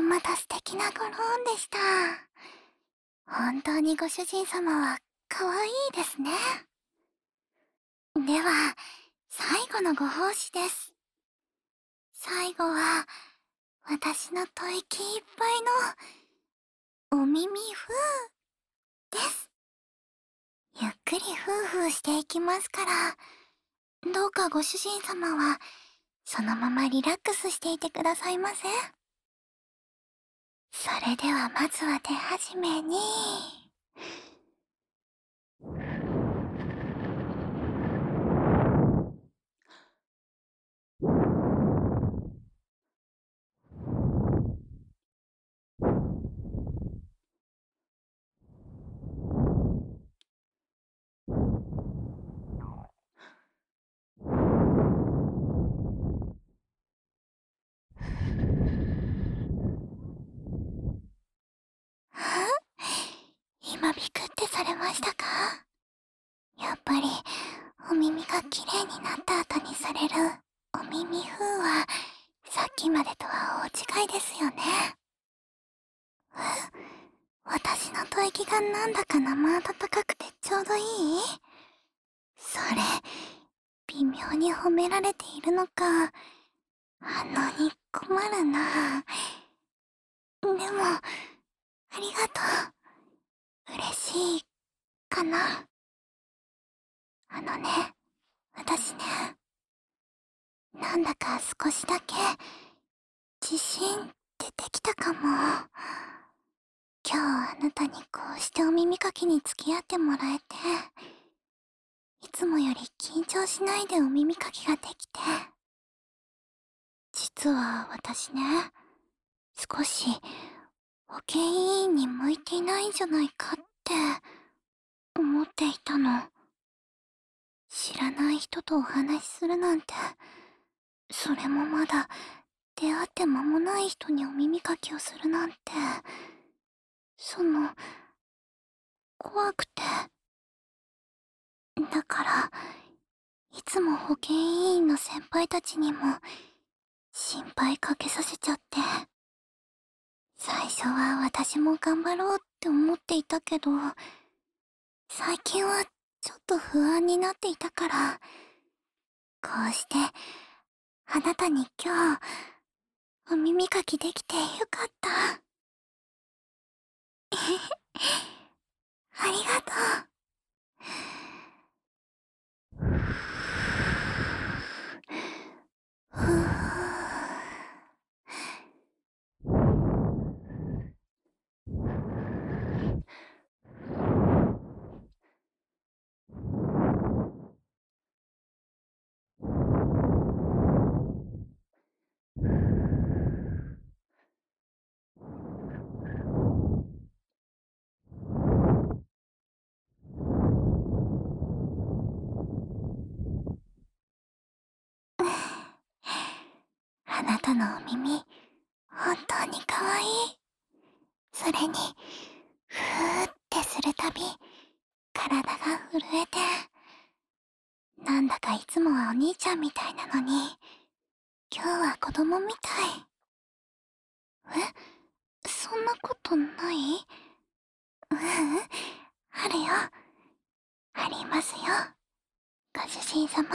また素敵なごローンでした。本当にご主人様は可愛いですね。では、最後のご奉仕です。最後は、私の吐息いっぱいのお耳ふーです。ゆっくりふーふーしていきますから、どうかご主人様は、そのままリラックスしていてくださいませ。それではまずは手始めに、今ビクってされましたか？やっぱり、お耳がきれいになった後にされるお耳ふーは、さっきまでとは大違いですよね。私の吐息がなんだか生温かくてちょうどいい？それ、微妙に褒められているのか、反応に困るな。でも、ありがとう。嬉しい、かな。私ね、なんだか少しだけ、自信出てきたかも。今日あなたにこうしてお耳かきに付き合ってもらえて、いつもより緊張しないでお耳かきができて。実は私ね、少し保健委員に向いていないんじゃないかって思っていたの。知らない人とお話しするなんて、それもまだ出会って間もない人にお耳かきをするなんて、怖くて。だから、いつも保健委員の先輩たちにも心配かけさせちゃって。最初は私も頑張ろうって思っていたけど、最近はちょっと不安になっていたから、こうして、あなたに今日、お耳かきできてよかった。ありがとう。ふぅ。あなたのお耳、本当に可愛い。それに、ふーってするたび、体が震えて、なんだかいつもはお兄ちゃんみたいなのに、今日は子供みたい。そんなことない？あるよ。ありますよ。ご主人様。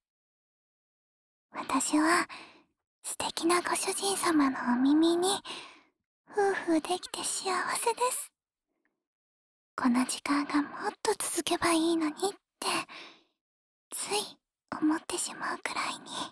私は、素敵なご主人様のお耳に、夫婦できて幸せです。この時間がもっと続けばいいのにって、つい思ってしまうくらいに。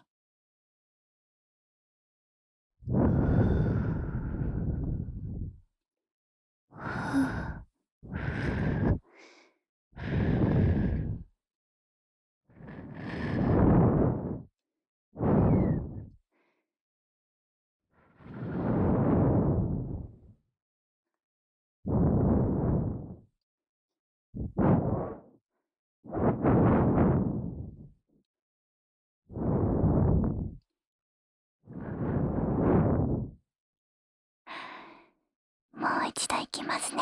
もう一度いきますね。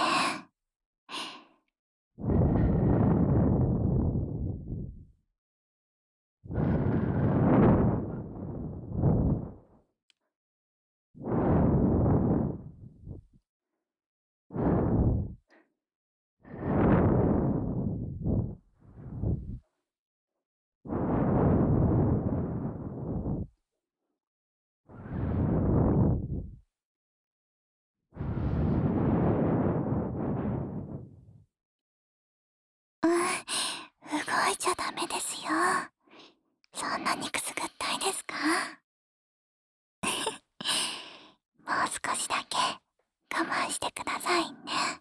ちゃダメですよ。そんなにくすぐったいですか？もう少しだけ我慢してくださいね。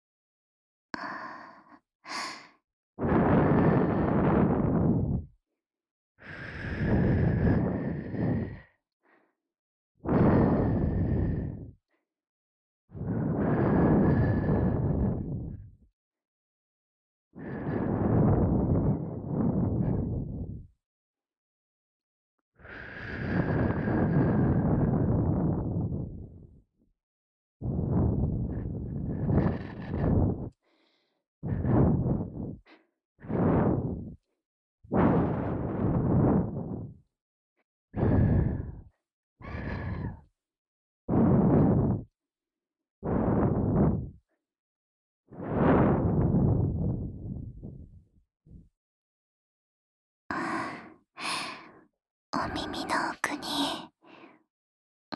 お耳の奥に、うん、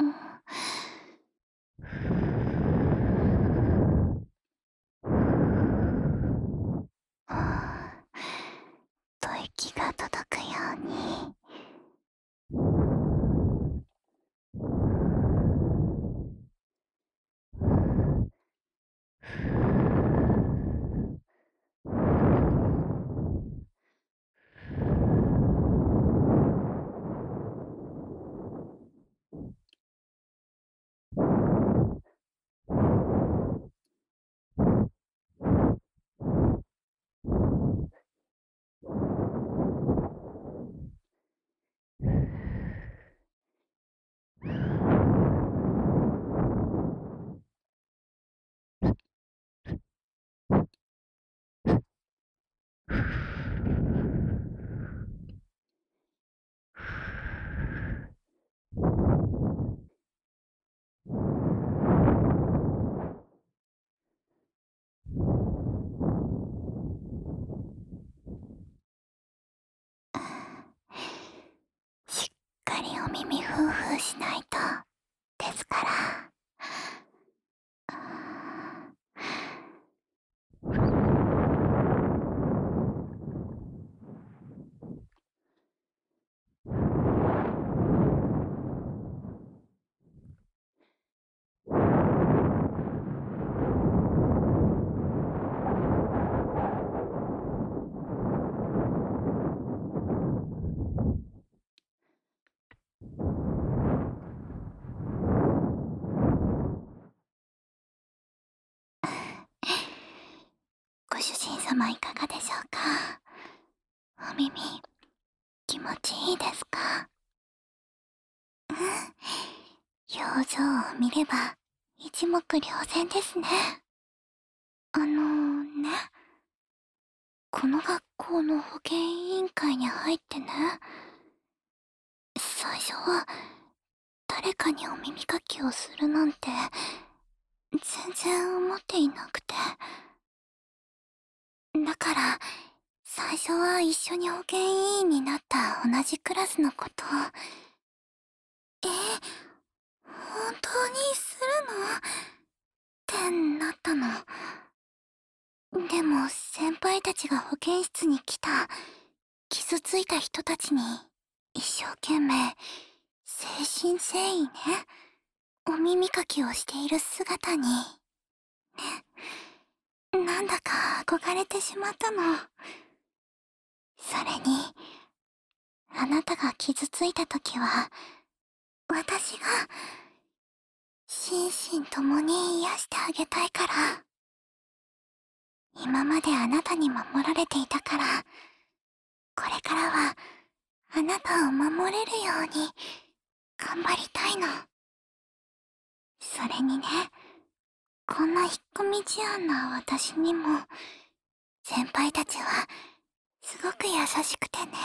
と息が届くように。しっかりお耳ふーふーしないとですから。ご主人様いかがでしょうか？お耳、気持ちいいですか？表情を見れば一目瞭然ですね。ね、この学校の保健委員会に入ってね、最初は誰かにお耳かきをするなんて全然思っていなくて。だから最初は一緒に保健委員になった同じクラスのことを、本当にするのってなったの。でも先輩たちが保健室に来た傷ついた人たちに一生懸命誠心誠意ね、お耳かきをしている姿になんだか憧れてしまったの。それにあなたが傷ついた時は私が心身ともに癒してあげたいから。今まであなたに守られていたから、これからはあなたを守れるように頑張りたいの。それにね、こんな引っ込み思案な私にも先輩たちはすごく優しくてね。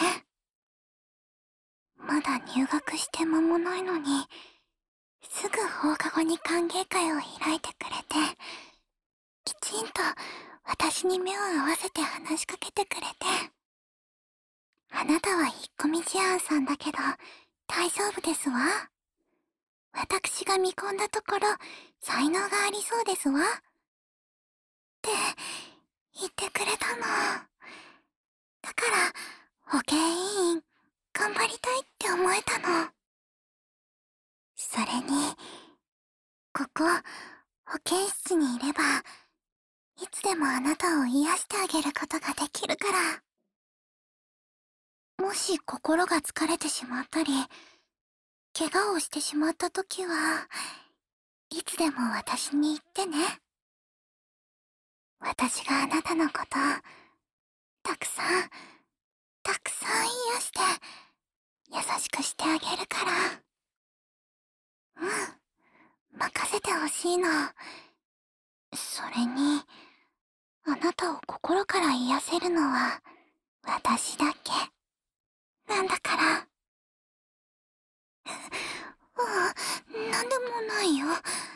まだ入学して間もないのにすぐ放課後に歓迎会を開いてくれて、きちんと私に目を合わせて話しかけてくれて。あなたは引っ込み思案さんだけど大丈夫ですわ。私が見込んだところ才能がありそうですわって言ってくれたの。 だから、保健委員、頑張りたいって思えたの。それに、ここ、保健室にいれば、いつでもあなたを癒してあげることができるから。もし心が疲れてしまったり、怪我をしてしまった時は、いつでも私に言ってね。私があなたのこと、たくさん、たくさん癒して、優しくしてあげるから。うん、任せてほしいの。それに、あなたを心から癒せるのは、私だけ。なんだから。なんでもないよ。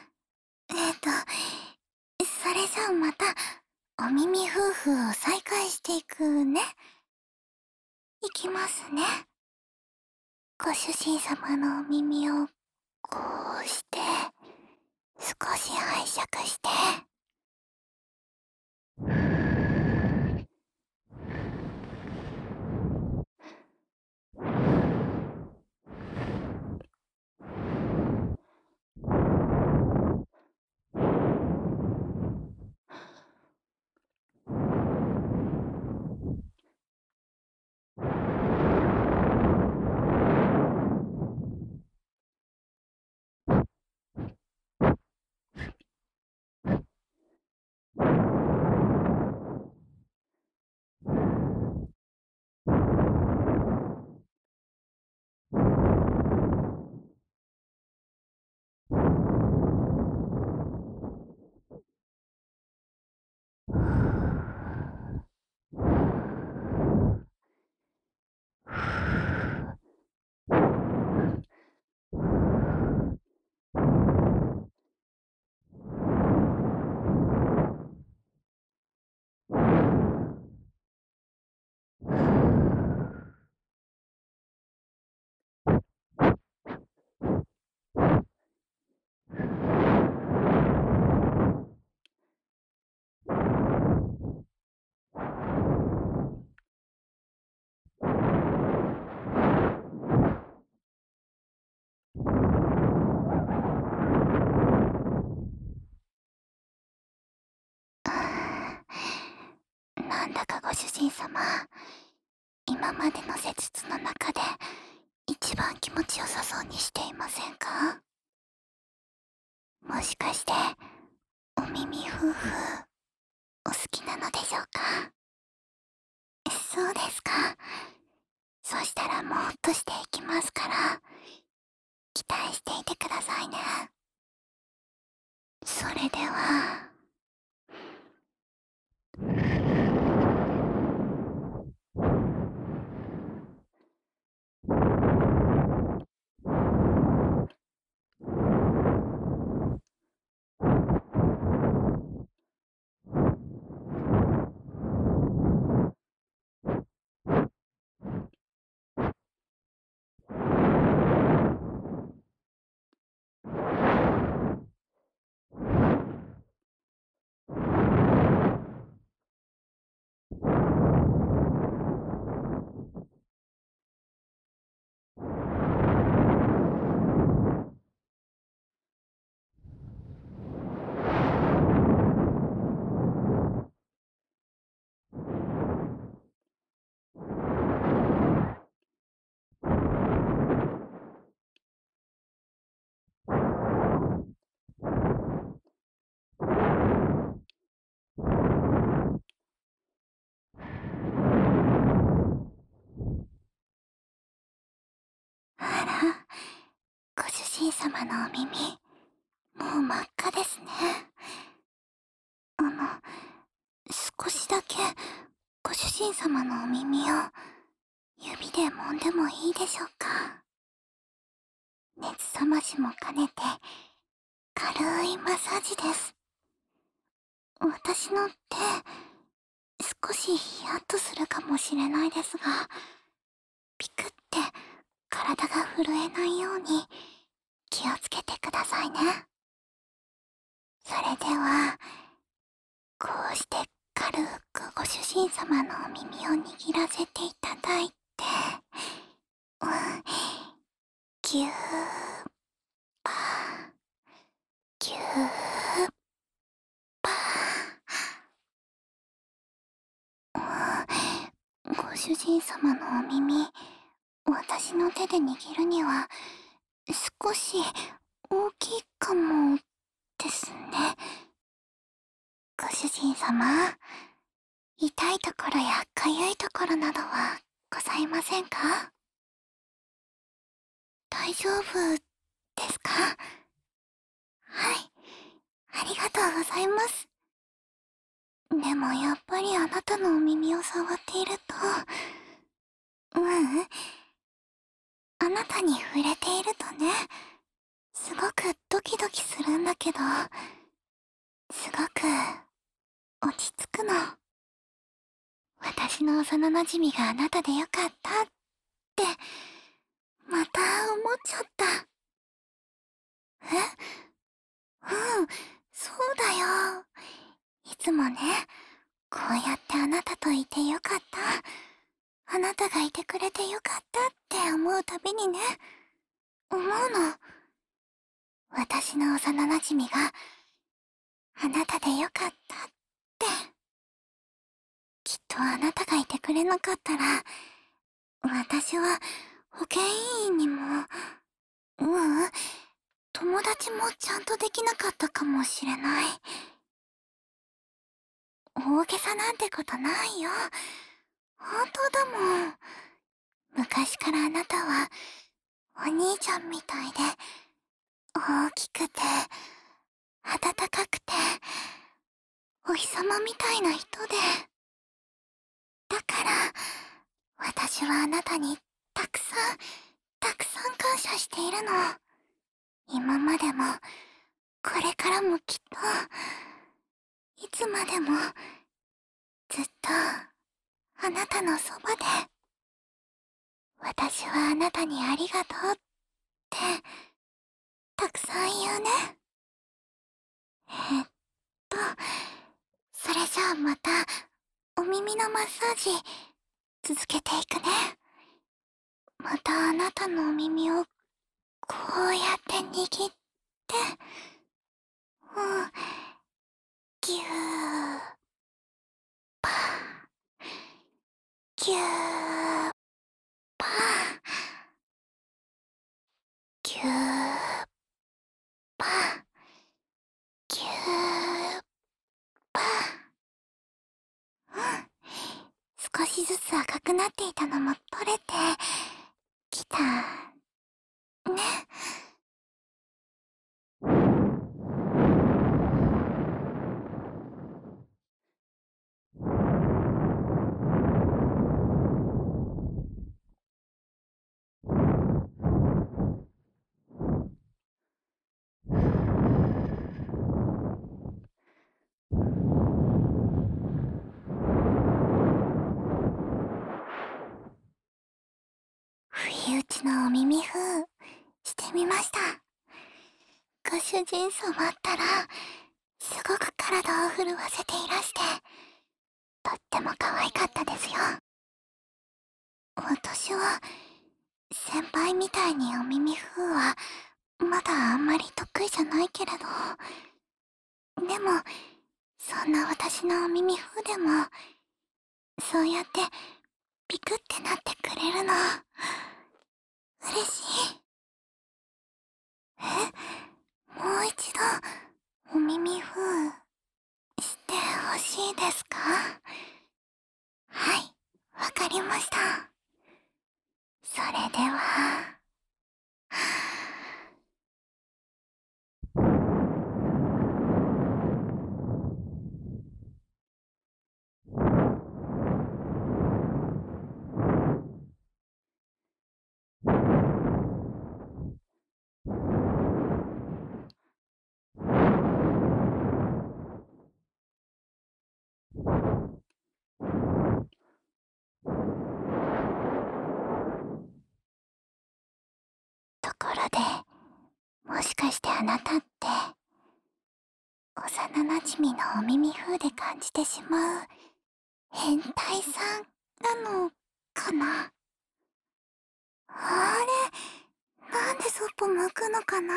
それじゃあまた、お耳夫婦を再開していくね。いきますね。ご主人様のお耳を、こうして、少し拝借して。なんだかご主人様、今までの施術の中で一番気持ちよさそうにしていませんか？もしかして、お耳夫婦、お好きなのでしょうか？そうですか。そしたらもうほっとしていきますから、期待していてくださいね。それでは。あら、ご主人様のお耳、もう真っ赤ですね。少しだけ、ご主人様のお耳を、指で揉んでもいいでしょうか？熱冷ましも兼ねて、軽いマッサージです。私の手、少しヒヤッとするかもしれないですが、ピクって体が震えないように気をつけてくださいね。それでは、こうして軽くご主人様のお耳を握らせていただいて、うん、ぎゅーぱー、ぎゅーぱー。ご主人様のお耳、私の手で握るには少し大きいかもですね。ご主人様、痛いところやかゆいところなどはございませんか？大丈夫ですか？はい、ありがとうございます。でもやっぱりあなたのお耳を触っていると、あなたに触れているとね、すごくドキドキするんだけど、すごく落ち着くの。私の幼馴染があなたでよかったって、また思っちゃった。え？うん、そうだよ。いつもね、こうやってあなたといてよかった。あなたがいてくれてよかったって思うたびにね、思うの。私の幼馴染があなたでよかったって。きっとあなたがいてくれなかったら、私は保健委員にも、友達もちゃんとできなかったかもしれない。大げさなんてことないよ。本当だもん。昔からあなたはお兄ちゃんみたいで、大きくて、暖かくて、お日様みたいな人で。だから、私はあなたにたくさん、たくさん感謝しているの。今までも、これからもきっと、いつまでも、ずっと、あなたのそばで、私はあなたにありがとうって、たくさん言うね。えっと、それじゃあまた、お耳のマッサージ、続けていくね。またあなたのお耳を、こうやって握って、ぎゅー、ぱー、ぎゅー、ぱー、ぎゅー、ぱー、ぎゅー、ぱー。少しずつ赤くなっていたのも取れてきたね。不意打ちのお耳風してみました。ご主人様ったらすごく体を震わせていらして、とっても可愛かったですよ。私は先輩みたいにお耳風はまだあんまり得意じゃないけれど、でもそんな私のお耳風でもそうやってピクってなってくれるの嬉しい。もう一度お耳風してほしいですか？はい、わかりました。それでは、ところで、もしかしてあなたって、幼馴染のお耳風で感じてしまう変態さんなのかな。あれ、なんでそっぽ向くのかな。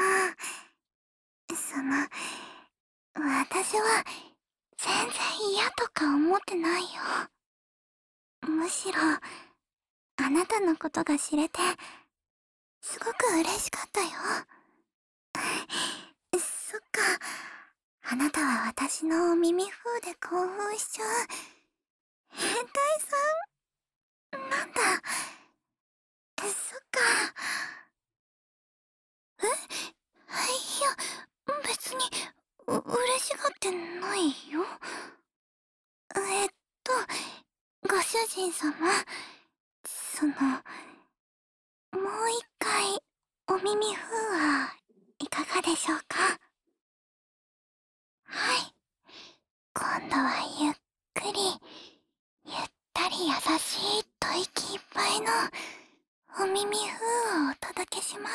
私は全然嫌とか思ってないよ。むしろ、あなたのことが知れて、すごく嬉しかったよ。そっか、あなたは私のお耳風で興奮しちゃう。変態さん、なんだ。そっか。いや、別に、嬉しがってないよ。えっと、ご主人様、その、もう一回、お耳風はいかがでしょうか。はい。今度はゆっくり、ゆったり優しい吐息いっぱいのお耳風をお届けします。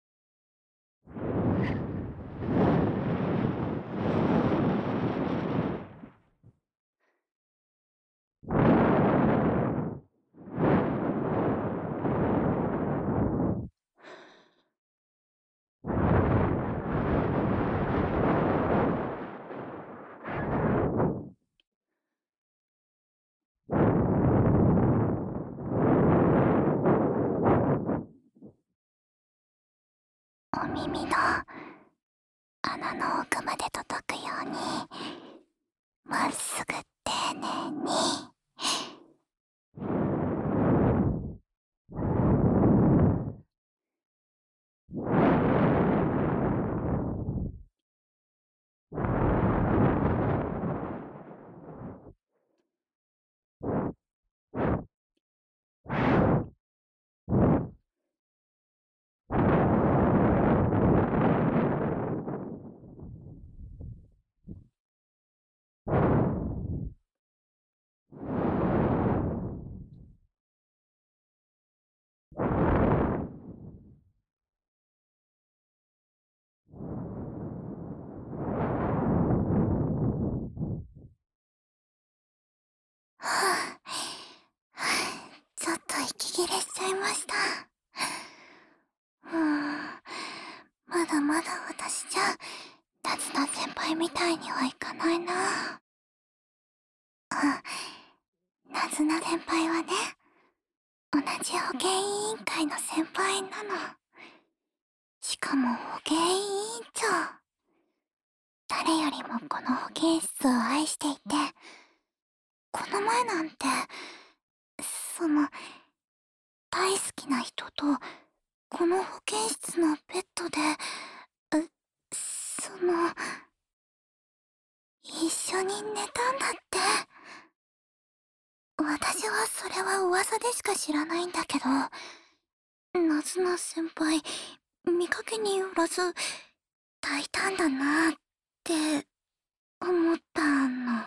お耳の穴の奥まで届くように、まっすぐ丁寧に。はぁ、ちょっと息切れしちゃいました。まだまだ私じゃ、夏菜先輩みたいにはいかないな。夏菜先輩はね、同じ保健委員会の先輩なの。しかも保健委員長。誰よりもこの保健室を愛していて、この前なんて、その、大好きな人と、この保健室のベッドで、その、一緒に寝たんだって。私はそれは噂でしか知らないんだけど、夏菜先輩、見かけによらず、大胆だなって思ったの。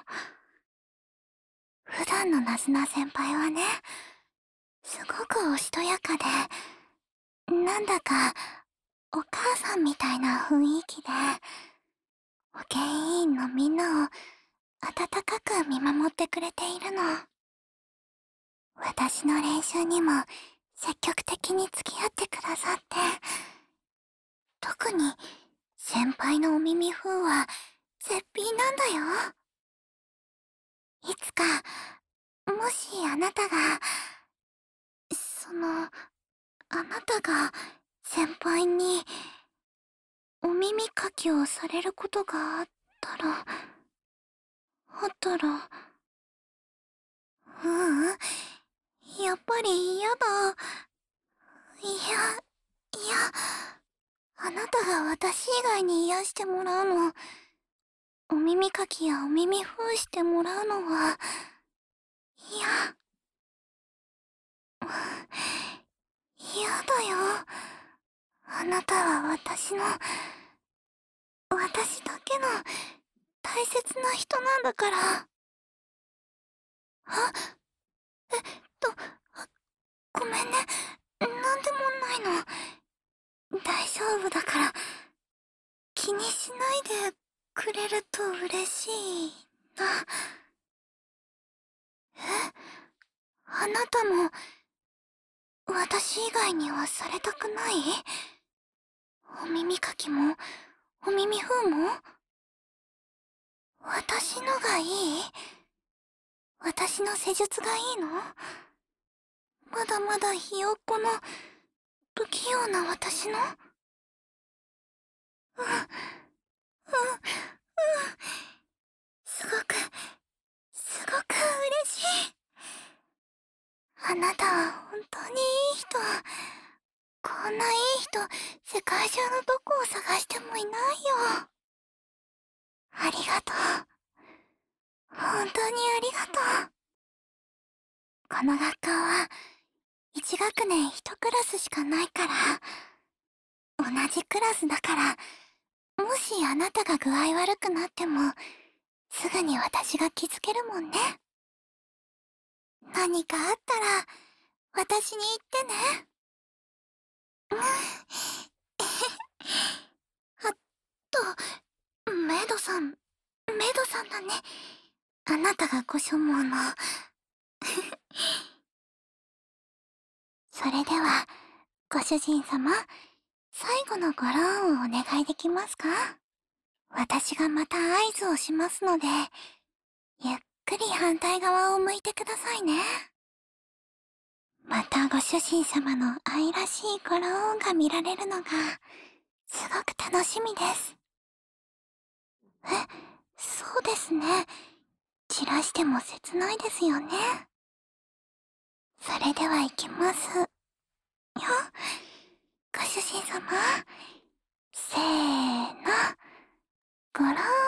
普段の夏菜先輩はね、すごくおしとやかで、なんだかお母さんみたいな雰囲気で、保健委員のみんなを温かく見守ってくれているの。私の練習にも積極的に付き合ってくださって、特に先輩のお耳風は絶品なんだよ。いつか、もしあなたが、あなたが先輩にお耳かきをされることがあったら、ううん、やっぱり嫌だ。いや、あなたが私以外に癒してもらうの、お耳かきやお耳封してもらうのは、嫌。嫌だよ。あなたは私だけの大切な人なんだから。あ、えっと、ごめんね。なんでもないの。大丈夫だから、気にしないでくれると嬉しいな。 あなたも、私以外にはされたくない？お耳かきも、お耳ふも？私のがいい？私の施術がいいの？まだまだひよっこの、不器用な私の？うん、うん、うん。すごく、すごく嬉しい。あなたは本当にいい人。こんないい人、世界中のどこを探してもいないよ。ありがとう。本当にありがとう。この学校は、1学年1クラスしかないから、同じクラスだから、もしあなたが具合悪くなっても、すぐに私が気づけるもんね。何かあったら、私に言ってね。うん。あと、メイドさん、メイドさんだね。あなたがご所望の。それでは、ご主人様、最後のごローンをお願いできますか？私がまた合図をしますので、ゆっくり反対側を向いてくださいね。またご主人様の愛らしいごローンが見られるのが、すごく楽しみです。え、そうですね。散らしても切ないですよね。それでは行きます。よ、ご主人様。せーの、ごろーん。